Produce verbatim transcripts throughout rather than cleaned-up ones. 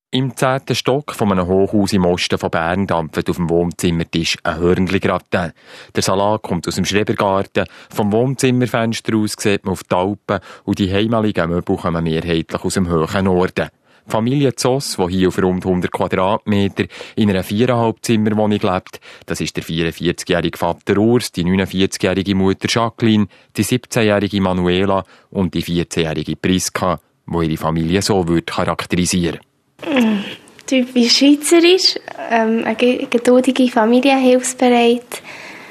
Im zehnten Stock von einem Hochhaus im Osten von Bern dampft auf dem Wohnzimmertisch ein Hörnli-Gratin. Der Salat kommt aus dem Schrebergarten. Vom Wohnzimmerfenster aus sieht man auf die Alpen und die heimeligen Möbel kommen mehrheitlich aus dem hohen Norden. Die Familie Zoss, die hier auf rund hundert Quadratmeter in einer viereinhalb Zimmerwohnung lebt, das ist der vierundvierzigjährige Vater Urs, die neunundvierzigjährige Mutter Jacqueline, die siebzehnjährige Manuela und die vierzehnjährige Priska, die ihre Familie so würde charakterisieren. Mm, typisch schweizerisch, ähm, eine geduldige Familie, hilfsbereit,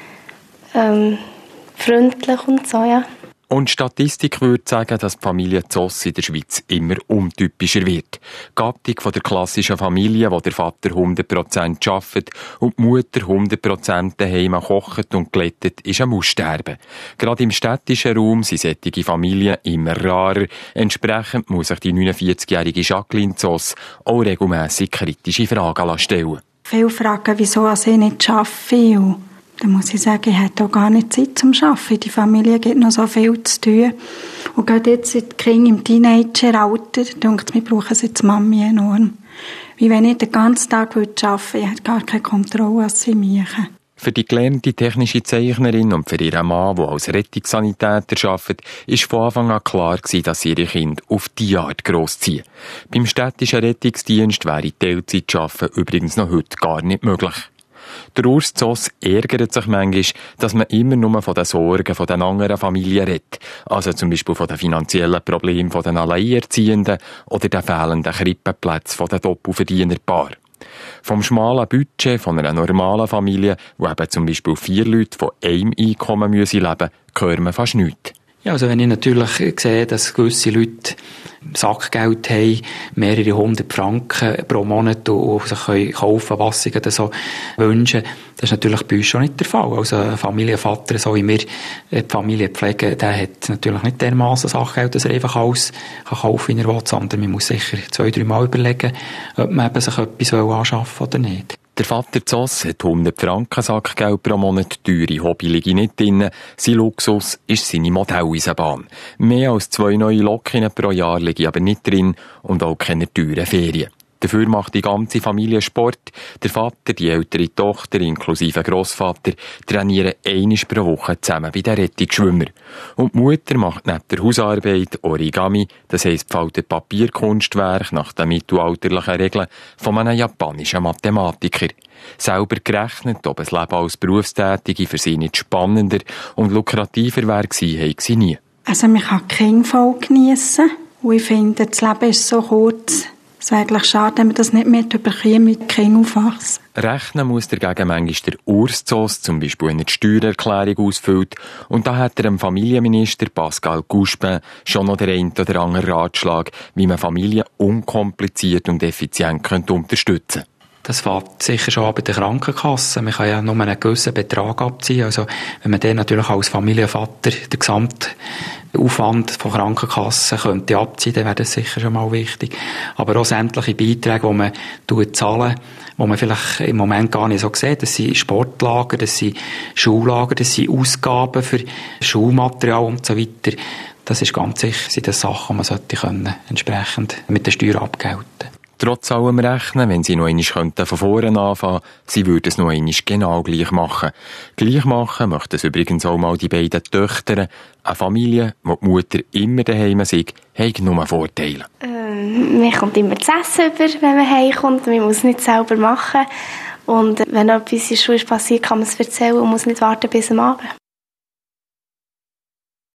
ähm, freundlich und so, ja. Und die Statistik würde sagen, dass die Familie Zoss in der Schweiz immer untypischer wird. Die Gattung von der klassischen Familie, wo der Vater hundert Prozent arbeitet und die Mutter hundert Prozent daheim kocht und glättet, ist am Aussterben. Gerade im städtischen Raum sind solche Familien immer rarer. Entsprechend muss sich die neunundvierzigjährige Jacqueline Zoss auch regelmässig kritische Fragen stellen. Viele fragen, wieso ich nicht arbeite. Dann muss ich sagen, ich habe auch gar nicht Zeit zum Arbeiten. Die Familie gibt noch so viel zu tun. Und gerade jetzt sind die Kinder im Teenageralter, denke ich, wir brauchen sie als Mami enorm. Wie wenn ich den ganzen Tag arbeiten würde, ich hätte gar keine Kontrolle, was sie machen. Für die gelernte technische Zeichnerin und für ihren Mann, der als Rettungssanitäter arbeitet, war von Anfang an klar, dass sie ihre Kinder auf diese Art grossziehen. Beim städtischen Rettungsdienst wäre Teilzeit-Arbeiten übrigens noch heute gar nicht möglich. Der Urs Zoss ärgert sich manchmal, dass man immer nur von den Sorgen von den anderen Familien redet. Also zum Beispiel von den finanziellen Problemen von den Alleinerziehenden oder den fehlenden Krippenplätzen von den Doppelverdienerpaaren. Vom schmalen Budget von einer normalen Familie, wo eben zum Beispiel vier Leute von einem Einkommen leben müssen, hören wir fast nichts. Ja, also wenn ich natürlich sehe, dass gewisse Leute Sackgeld haben, mehrere hundert Franken pro Monat und sich kaufen können, was sie so wünschen, das ist natürlich bei uns schon nicht der Fall. Also ein Familienvater, so wie wir die Familie pflegen, der hat natürlich nicht dermassen Sackgeld, dass er einfach alles kaufen kann, wie er will, sondern man muss sicher zwei, drei Mal überlegen, ob man eben sich etwas anschaffen will oder nicht. Der Vater Zoss hat hundert Franken Sackgeld pro Monat, teure Hobby liege nicht drin. Sein Luxus ist seine Modelleisenbahn. Mehr als zwei neue Lokinnen pro Jahr liegen aber nicht drin und auch keine teuren Ferien. Dafür macht die ganze Familie Sport. Der Vater, die ältere Tochter inklusive Grossvater trainieren einmal pro Woche zusammen bei den Rettungsschwimmern. Und die Mutter macht neben der Hausarbeit Origami, das heisst faltet Papierkunstwerk nach den mittelalterlichen Regeln von einem japanischen Mathematiker. Selber gerechnet, ob das Leben als Berufstätige für sie nicht spannender und lukrativer wäre gewesen, habe sie nie. Also man kann die Kinder voll geniessen. Und ich finde, das Leben ist so kurz. Es wäre eigentlich schade, wenn man das nicht mehr überkommt, mit Kindern aufwachsen. Rechnen muss dagegen manchmal der Urs Zoss, zum Beispiel eine Steuererklärung ausfüllt. Und da hat er dem Familienminister Pascal Couchepin schon noch den einen oder anderen Ratschlag, wie man Familien unkompliziert und effizient könnte unterstützen könnte. Das fängt sicher schon an bei der Krankenkasse. Man kann ja nur einen gewissen Betrag abziehen. Also, wenn man dann natürlich als Familienvater den Gesamtaufwand von Krankenkassen könnte abziehen, dann wäre das sicher schon mal wichtig. Aber auch sämtliche Beiträge, die man zahlen, die man vielleicht im Moment gar nicht so sieht. Das sind Sportlager, das sind Schullager, das sind Ausgaben für Schulmaterial und so weiter. Das ist ganz sicher, sind das Sachen, die man sollte können, entsprechend mit der Steuer abgelten. Trotz allem Rechnen, wenn sie noch einmal könnten von vorne anfangen, sie würden es noch einmal genau gleich machen. Gleich machen möchten es übrigens auch mal die beiden Töchter. Eine Familie, wo die Mutter immer daheim ist, hat nur Vorteile. Ähm, man kommt immer zu essen über, wenn man heimkommt. Man muss es nicht selber machen. Und wenn etwas in der Schule passiert, kann man es erzählen und muss nicht warten bis am Abend.